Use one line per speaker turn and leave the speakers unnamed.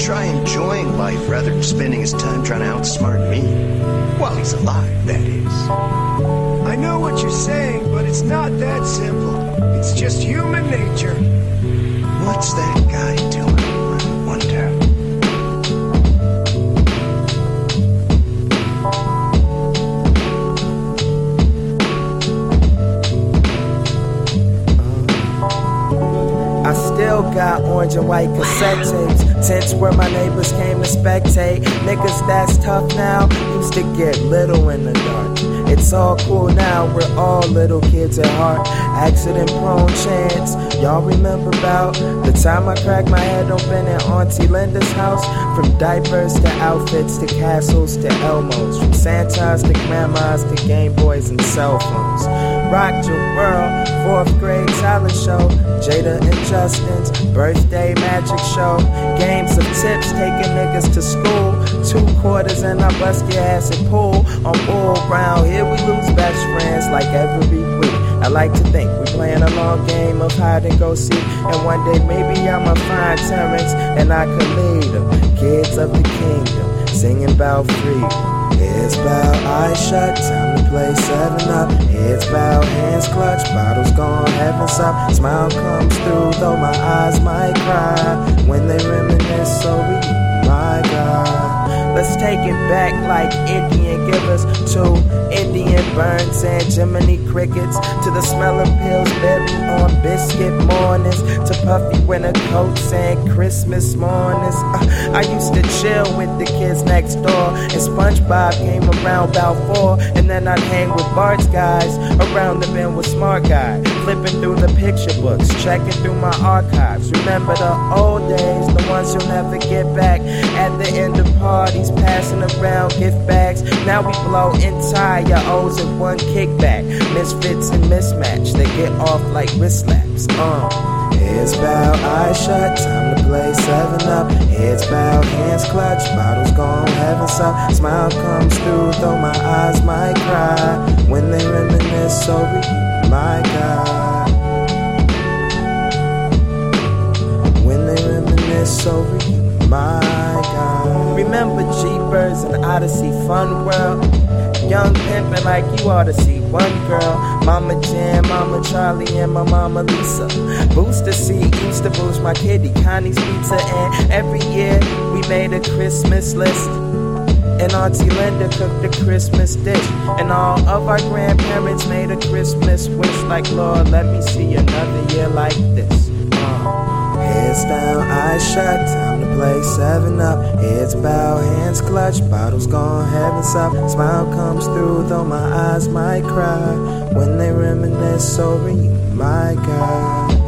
try enjoying life rather than spending his time trying to outsmart me. While he's alive, that is.
I know what you're saying, but it's not that simple. It's just human nature.
What's that guy doing, I wonder?
I still got orange and white cassette tapes, tents where my neighbors came to spectate. Niggas that's tough now used to get little in the dark. It's all cool now, we're all little kids at heart. Accident prone chance, y'all remember about the time I cracked my head open at Auntie Linda's house? From diapers to outfits to castles to Elmos, from Santas to grandmas to Game Boys and cell phones. Rocked your world, 4th grade talent show, Jada and Justin's birthday magic show. Games of tips taking niggas to school, 2 quarters and I bust your ass at pool. On bull round here we lose best friends like every week. I like to think we playing a long game of hide and go seek, and one day maybe I'ma find Terrence and I could lead them. Kids of the kingdom singing about freedom. Heads bow, eyes shut, time to play 7-Up. Heads bow, hands clutch, bottles gone, heavens up. Smile comes through, though my eyes might cry when they reminisce over you, my God. Let's take it back like Indian givers to Indian burns and Jiminy crickets, to the smell of pills buried on biscuit mornings, to puffy winter coats and Christmas mornings. I used to chill with the kids next door, and SpongeBob came around about 4, and then I'd hang with Bart's guys around the bend with smart guys, flipping through the picture books, checking through my archives. Remember the old days, the ones you'll never get back. At the end of parties, passing around gift bags. Now we blow entire O's in one kickback. Misfits and mismatch, they get off like wrist slaps. Heads bow, eyes shut, time to play 7-Up. Heads bow, hands clutch, bottles gone, heavens up. Smile comes through, though my eyes might cry when they reminisce over you, my God. When they reminisce over you, my God. Remember Jeepers and Odyssey, Fun World? Young pimpin' like you ought to see one girl. Mama Jan, Mama Charlie, and my Mama Lisa. Booster seat used to boost my kitty, Connie's Pizza. And every year we made a Christmas list, and Auntie Linda cooked a Christmas dish, and all of our grandparents made a Christmas wish, like, Lord, let me see another year like this. Heads down, eyes shut, time to play 7-Up. Heads bow, hands clutch, bottles gone, heavens up. Smile comes through, though my eyes might cry when they reminisce over you, my God.